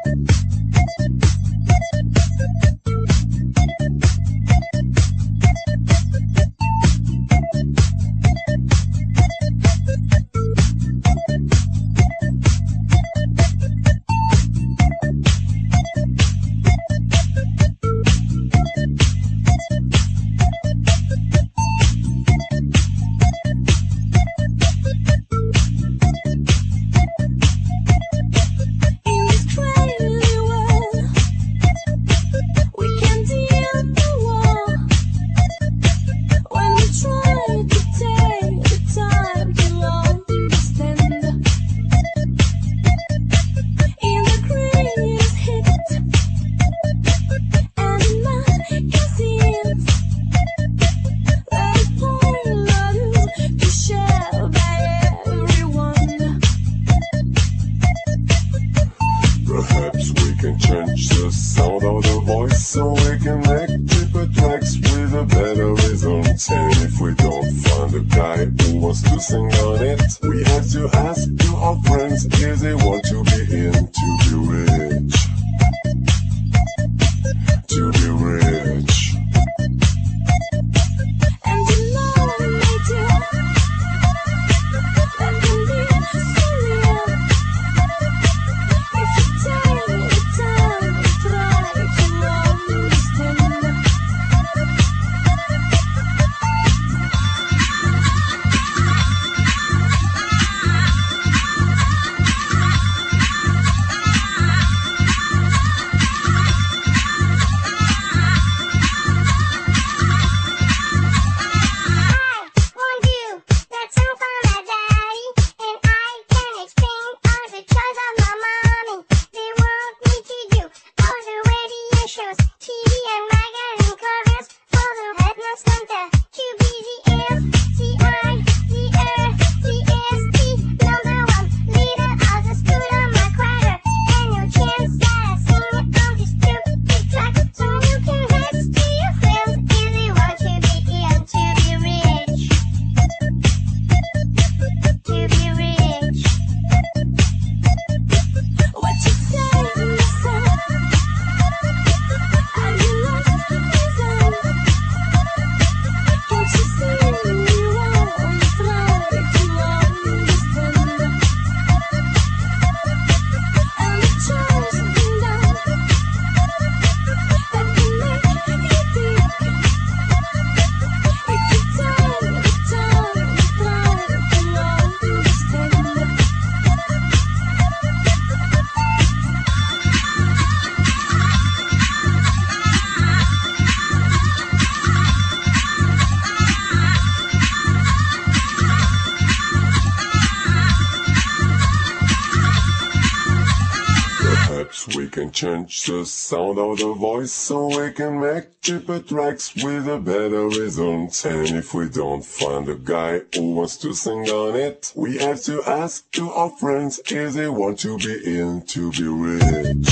Change the sound of the voice so we can make cheaper tracks with a better result. And if we don't find a guy who wants to sing on it, we have to ask to our friends if they want to be in to be rich.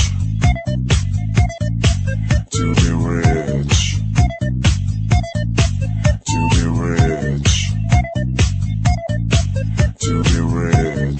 To be rich. To be rich. To be rich.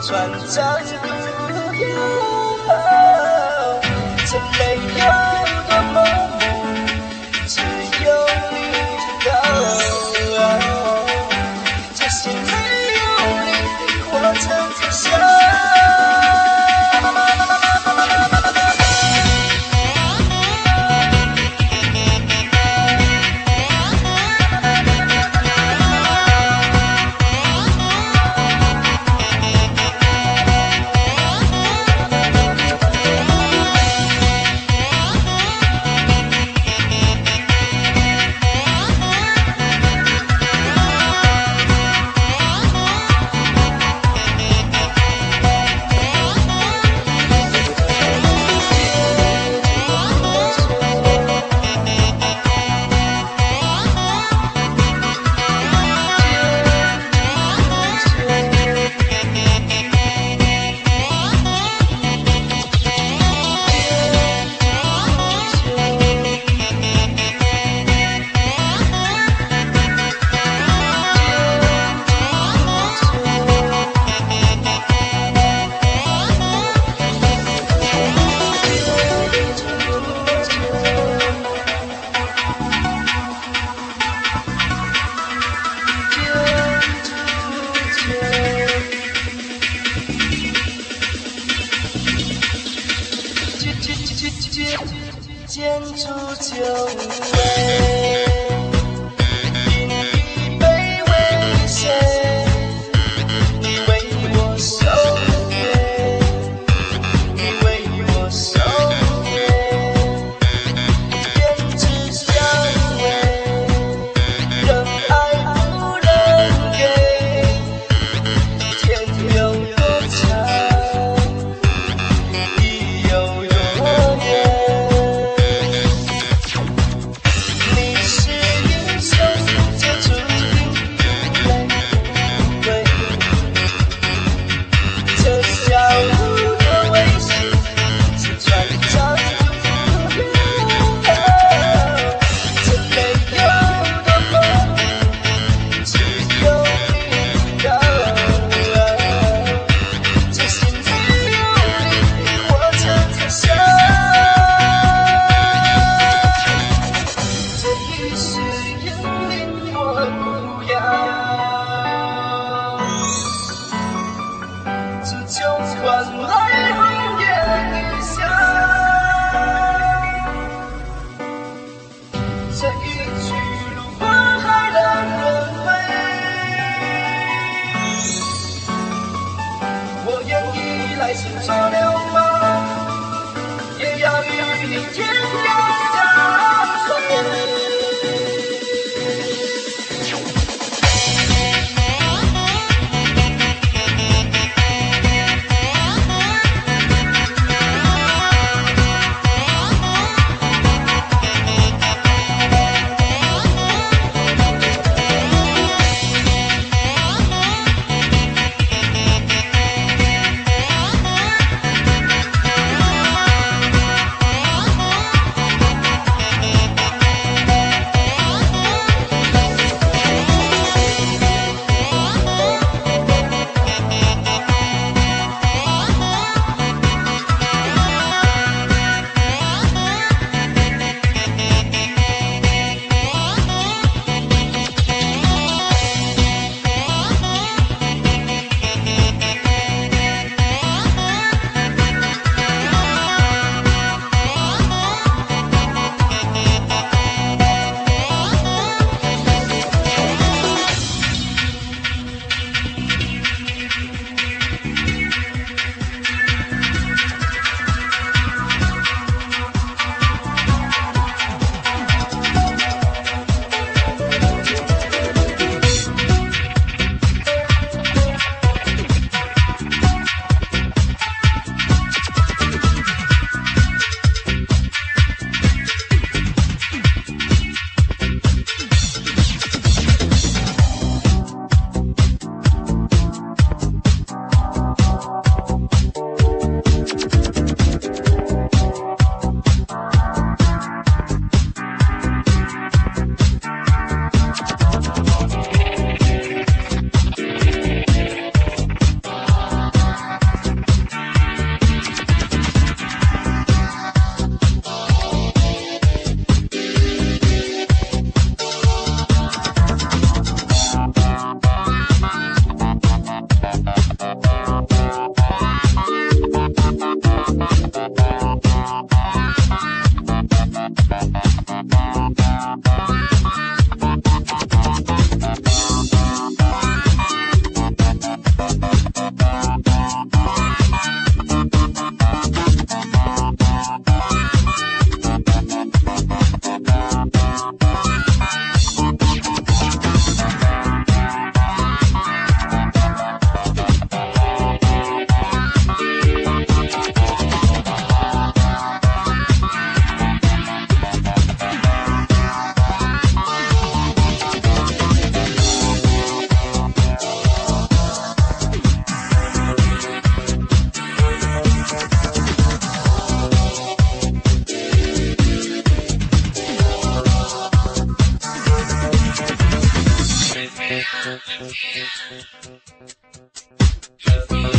船长不要，这没有多么梦，只有你知道，这些没有你活成天下。建筑就位，饮一杯为谁？你为我守夜，你为我守夜，编织香味，人爱不能给，天有多长，地有多远。来生做流氓，也要与你天涯相会。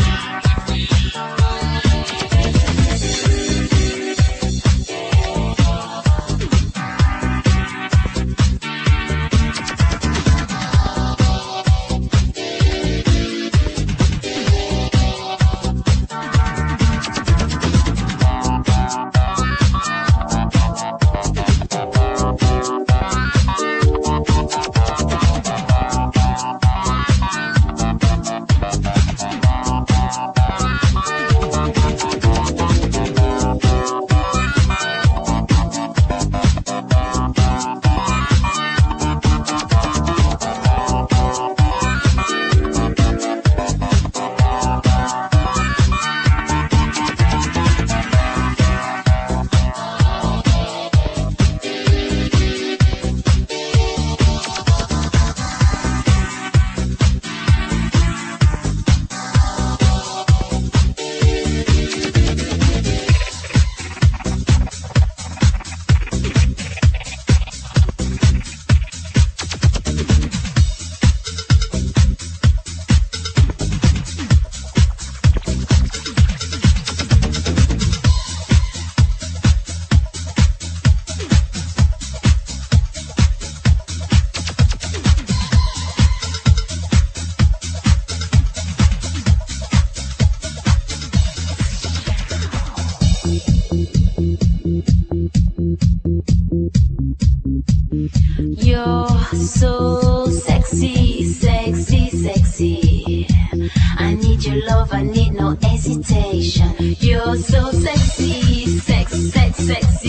You're so sexy, sexy, sexy. I need your love, I need no hesitation. You're so sexy, sexy, sexy,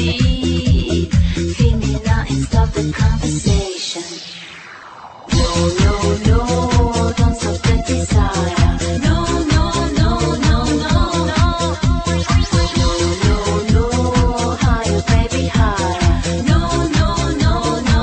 sexy. Feel me now and stop the conversation. No, no, no, don't stop the desire. No, no, no, no, no, no. No, no, no, higher, baby, higher. No, no, no, no,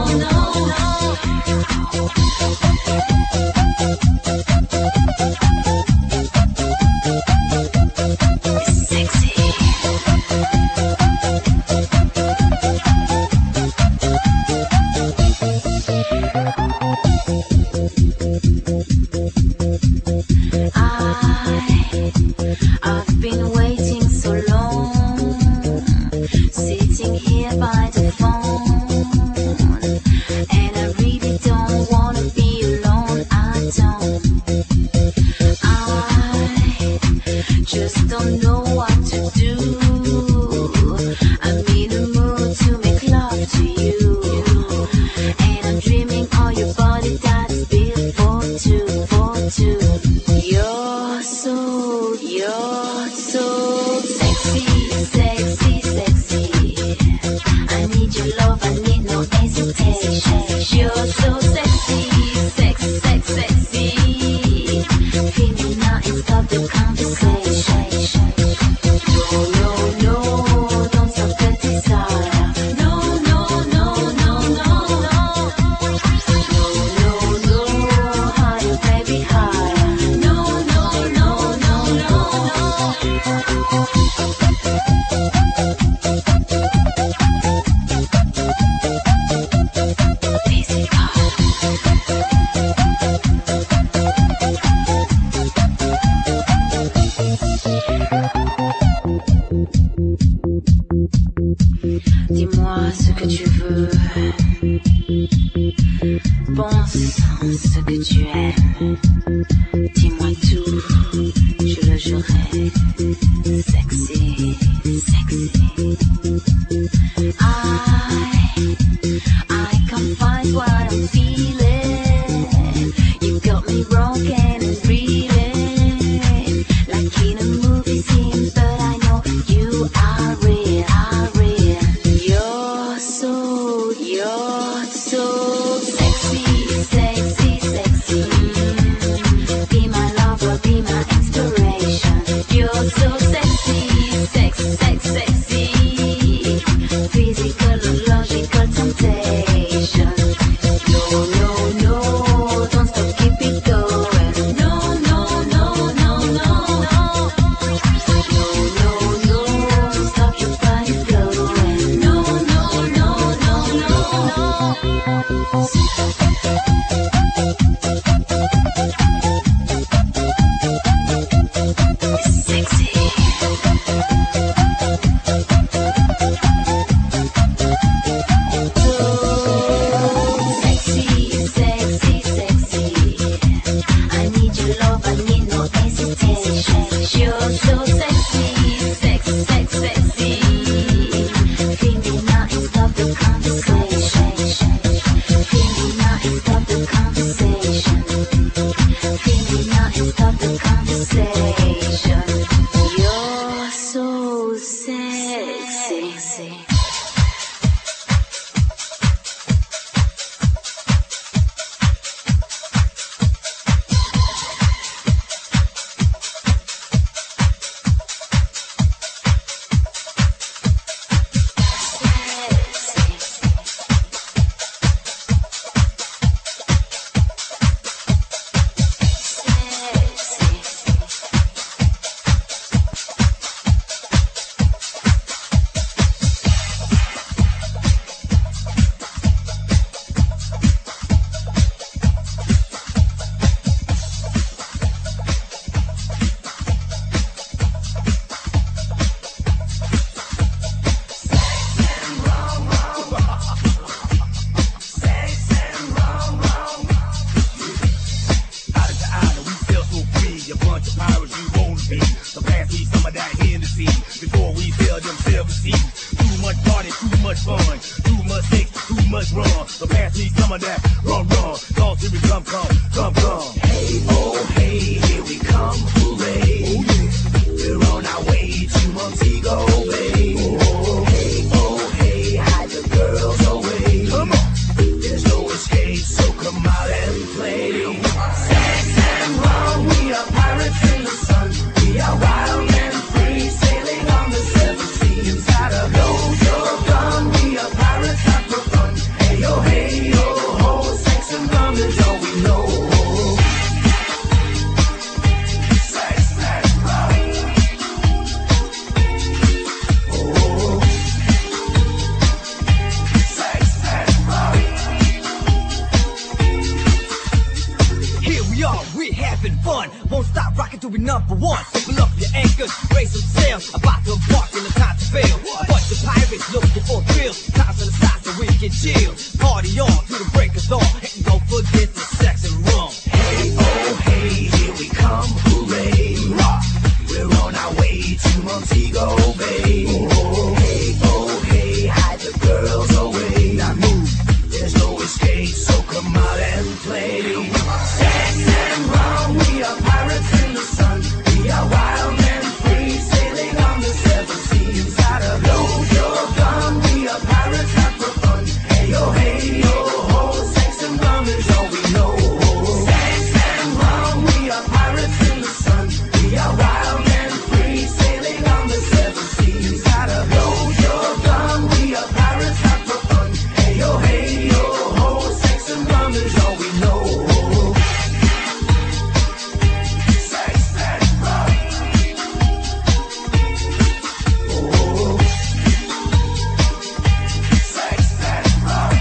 I've been waiting so long, sitting here by the phone, and I really don't wanna be alone. I don't. I just don't know what to do. I'm in the mood to make love to you, and I'm dreaming all your body that's built for two, for two. You're so sexy, sexy, sexy. I need your love, I need no hesitation. You're so sexy, sexy, sexy, sexy. Feel me now and stop the conversation. No, no, no, don't stop the desire. No, no, no, no, no, no. No, no, no, higher, baby, higher. No, no, no, no, no, no. Easy, dis-moi ce que tu veux. Pense ce que tu aimes. Dis-moi tout, je le jurerai. Sexy, sexy. I can't find what I'm feeling. You got me broken and reeling, like in a movie scene. But I know you are real, are real. You're so sexy, sexy, sexy. Be my lover, be my inspiration. You're so sexy, sexy, sexy, sexy. Physical or logical temptation. No, no, no, don't stop, keep it going. No, no, no, no, no, no. No, no, no, don't stop your body flowing. No, no, no, no, no, no. Sexy. Sexy, sexy, sexy. I need your love, I need no hesitation. You're so sexy, sexy, sexy, sexy. Feel me now and stop the conversation. Feel me now and stop the conversation. Feel me now and stop the conversation. You're so sexy. be number one. Pull up your anchors, raise some sail. About to embark in the time to fail. A bunch of pirates looking for thrills. Time to the side so we can chill. Party on through the break of dawn. And don't forget the sex and rum. Hey, oh, hey, here we come, hooray, rock. We're on our way to Montego Bay. Oh, hey, oh, hey, hide the girls away. Now move, there's no escape, so come out and play. Sex and rum, we are pirates in the sun. We are wild and free, sailing on the seven seas. Gotta load your gun, we are pirates out for fun. Hey, oh, hey, oh, ho, sex and rum is all we know. Sex and rum, we are pirates in the sun. We are wild and free, sailing on the seven seas. Gotta load your gun, we are pirates out for fun. Hey, oh, hey, oh, ho, sex and rum is all we know. Sex and rum. Oh, sex and rum.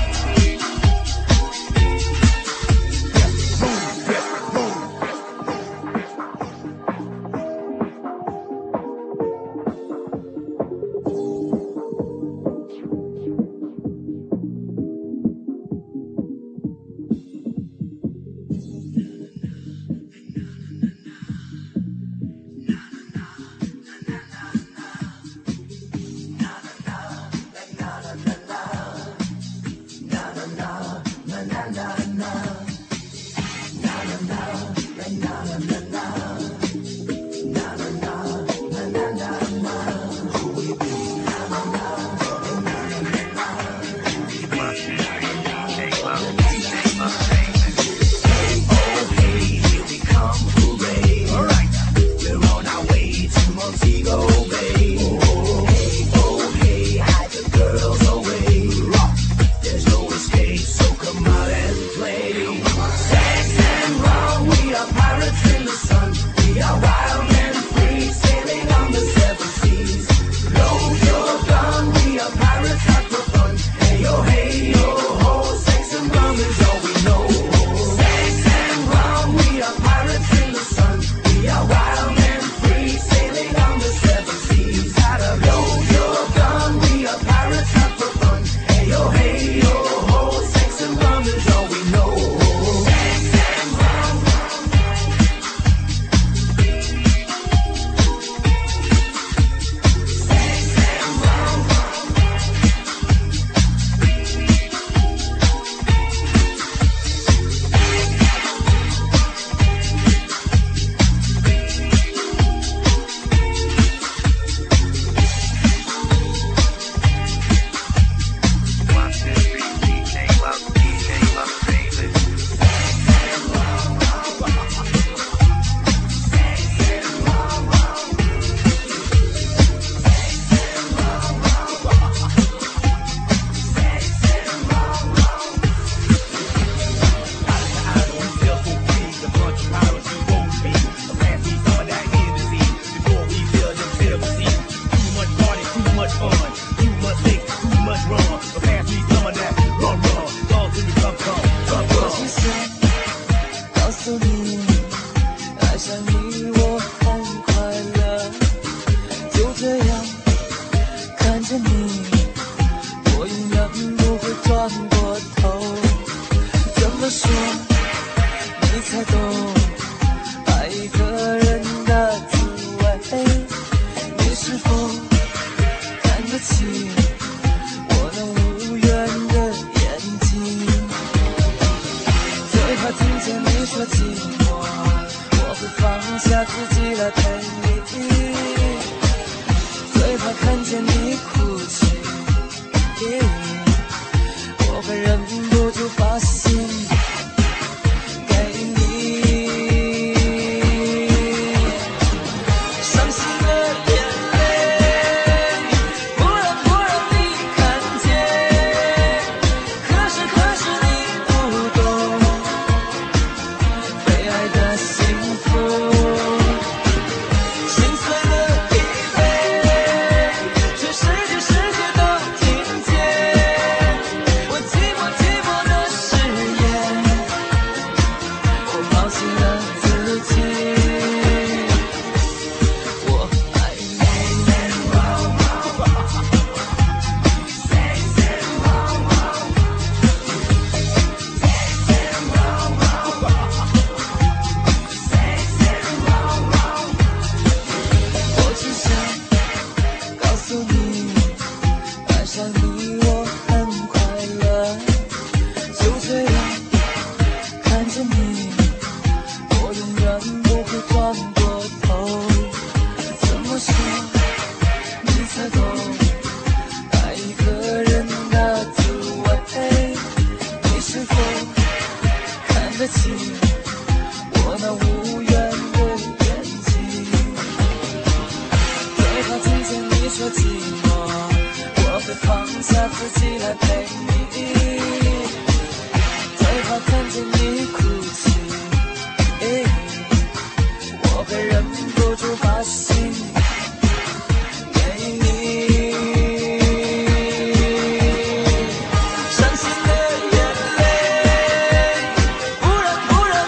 起我那无缘的眼睛。最怕听见你说寂寞，我会放下自己来陪你。最怕看见你哭泣，我会忍不住把心给你。伤心的眼泪，不然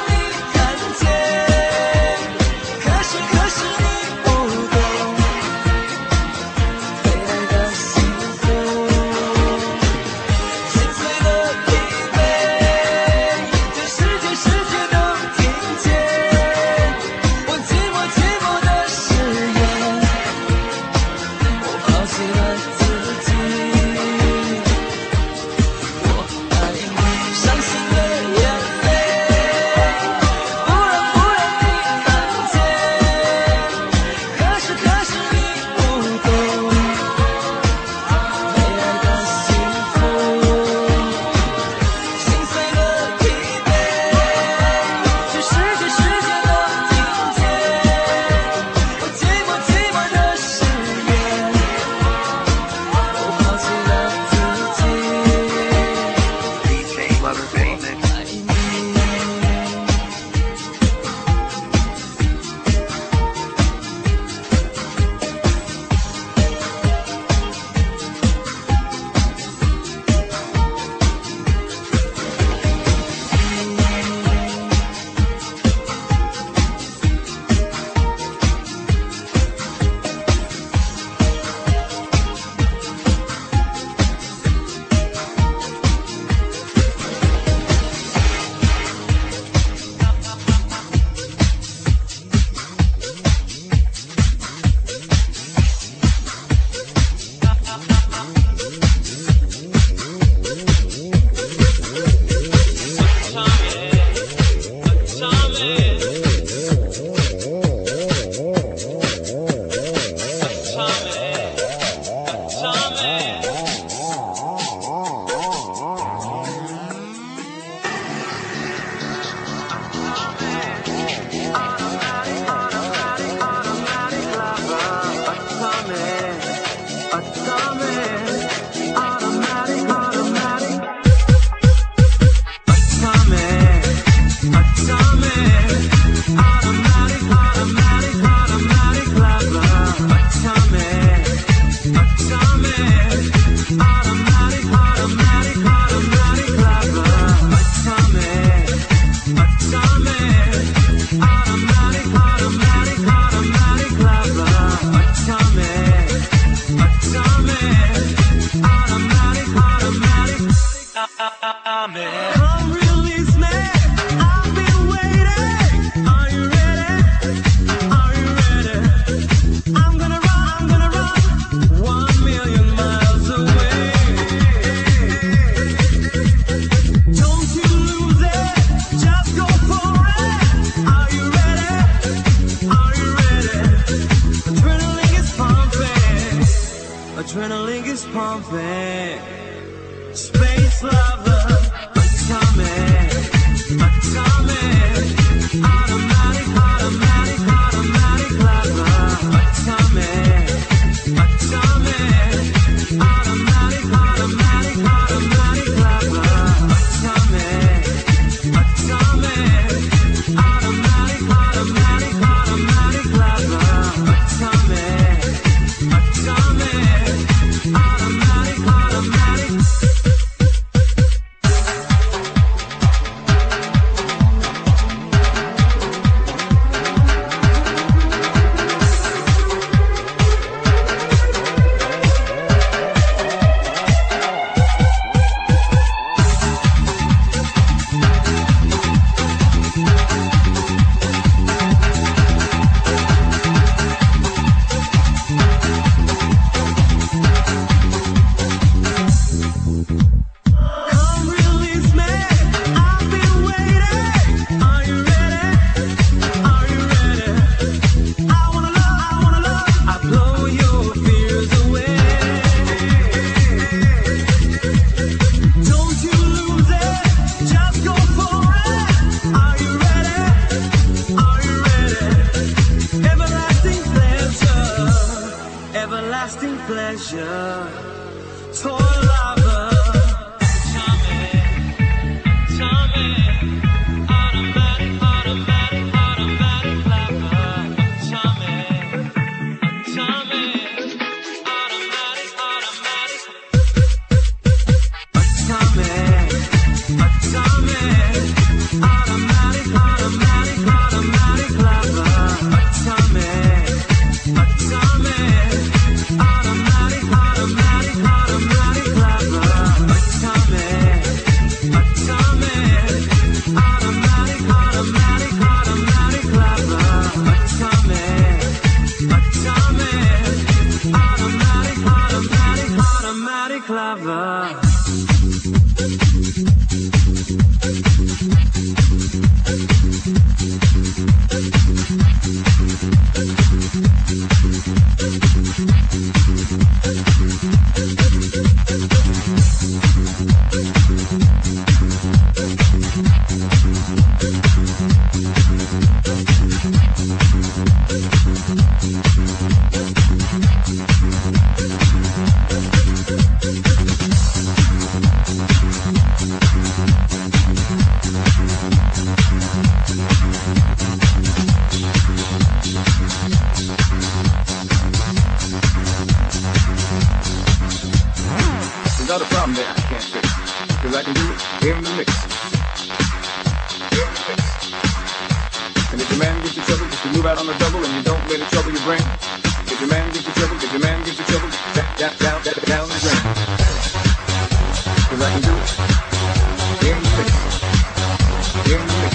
Not a problem there, I can't fix. Cause I can do it in the mix. In the mix. And if your man gives you trouble, just to move out on the double and you don't let it trouble your brain. If your man gives you trouble, if your man gives you trouble, down the drain. Cause I can do it in the mix. In the mix.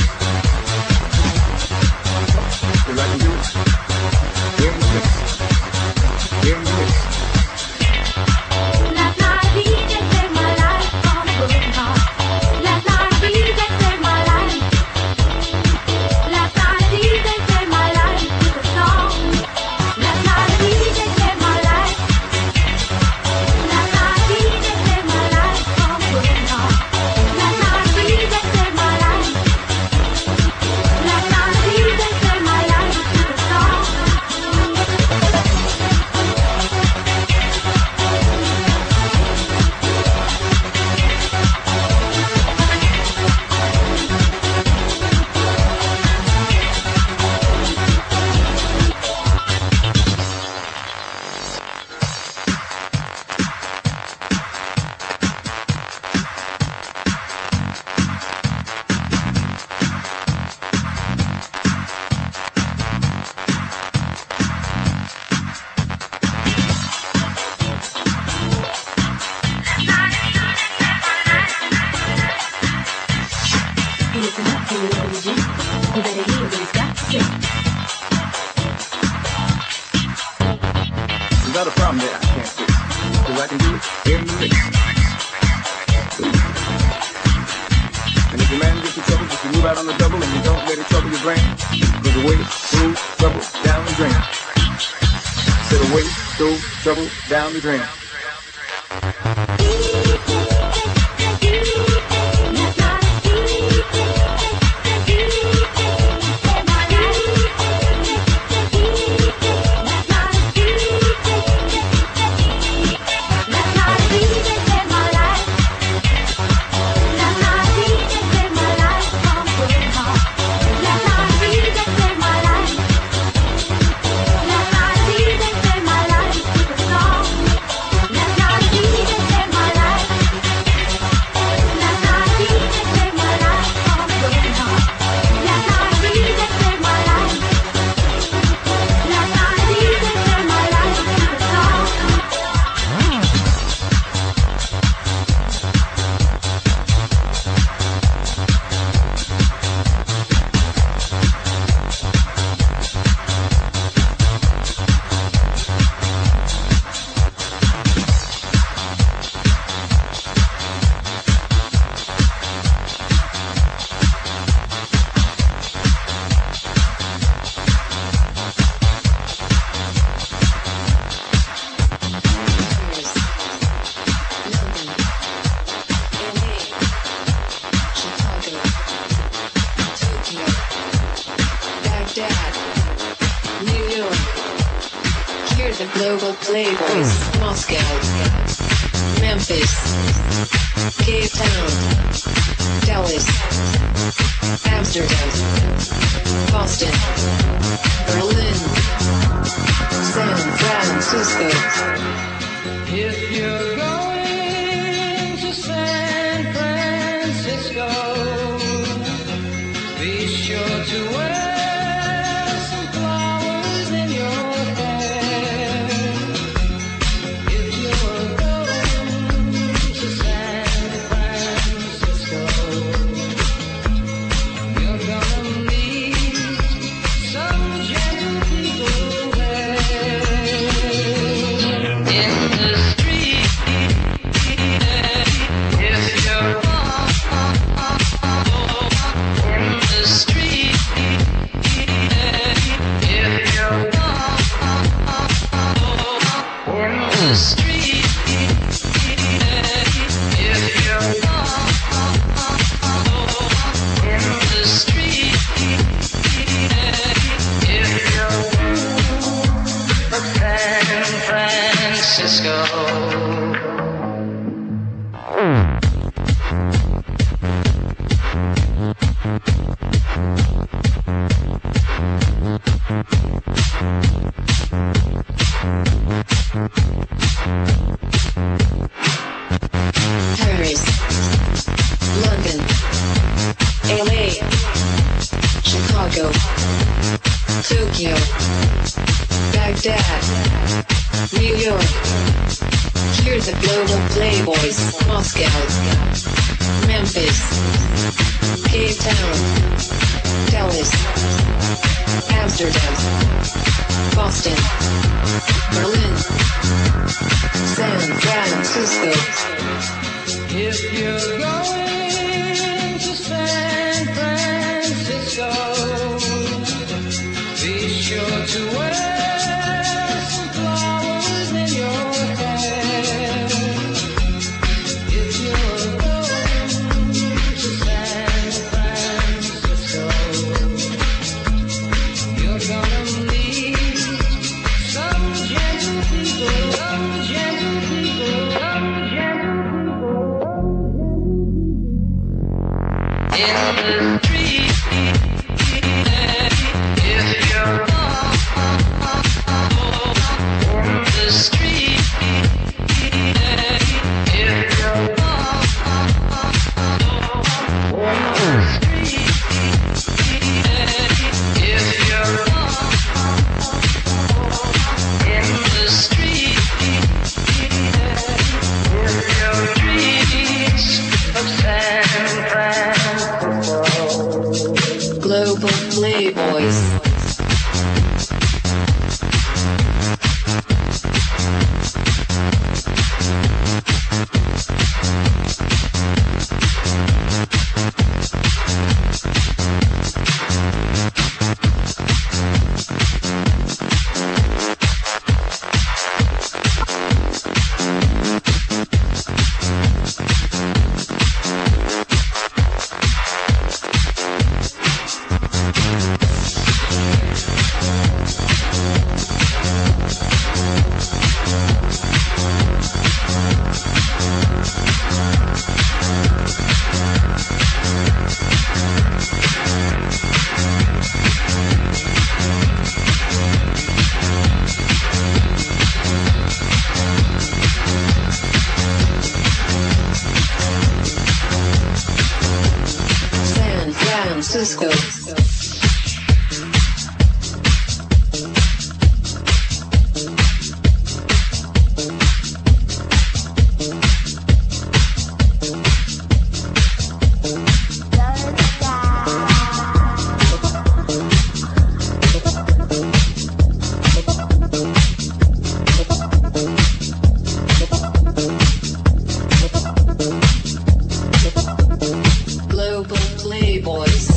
Cause I can do it in the mix. In the mix. Not a problem there, I can't fix. Cause I can do it in the mix. And if your man gets you trouble, just to move out on the double and you don't let it trouble your brain. Cause away, through, trouble, down the drain. Said away, through, trouble, down the drain. The global playboys, Moscow, Memphis, Cape Town, Dallas, Amsterdam, Boston, Berlin, San Francisco. If you're going to San Francisco, sure to wear some flowers in your hair. If you're going to San Francisco, you're gonna meet some gentle people there. In the street, if you're in the street, if you're in the street, if you're in the street, if you're from San Francisco. Paris, London, LA, Chicago, Tokyo, Baghdad, New York. Here's the global playboys. Moscow, Memphis, Cape Town, Dallas, Amsterdam, Boston, Berlin, San Francisco. If you're going to San Francisco, be sure to wear some flowers in your hair. If you're going to San Francisco, you're gonna meet some gentle people, some gentle people, some gentle in the street, if you're in the street, if you're in the street, if you're in the street, if you're streets of San Francisco. Global playboys. San Francisco. Global playboys.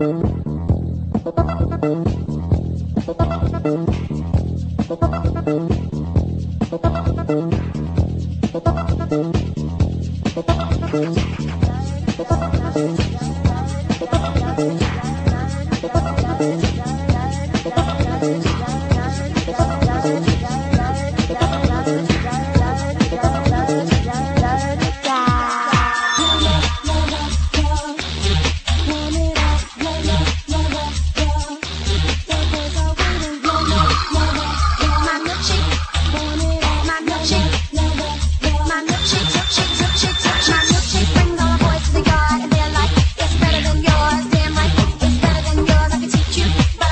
Brings all the boys to the yard, and they're like, it's better than yours, damn right, it's better than yours. I can teach you.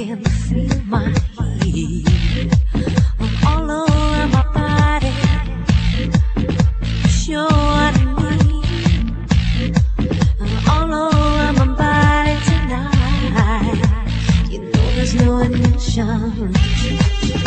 can feel my heat all over my body. Sure what I need all over my body tonight. You know there's no admission.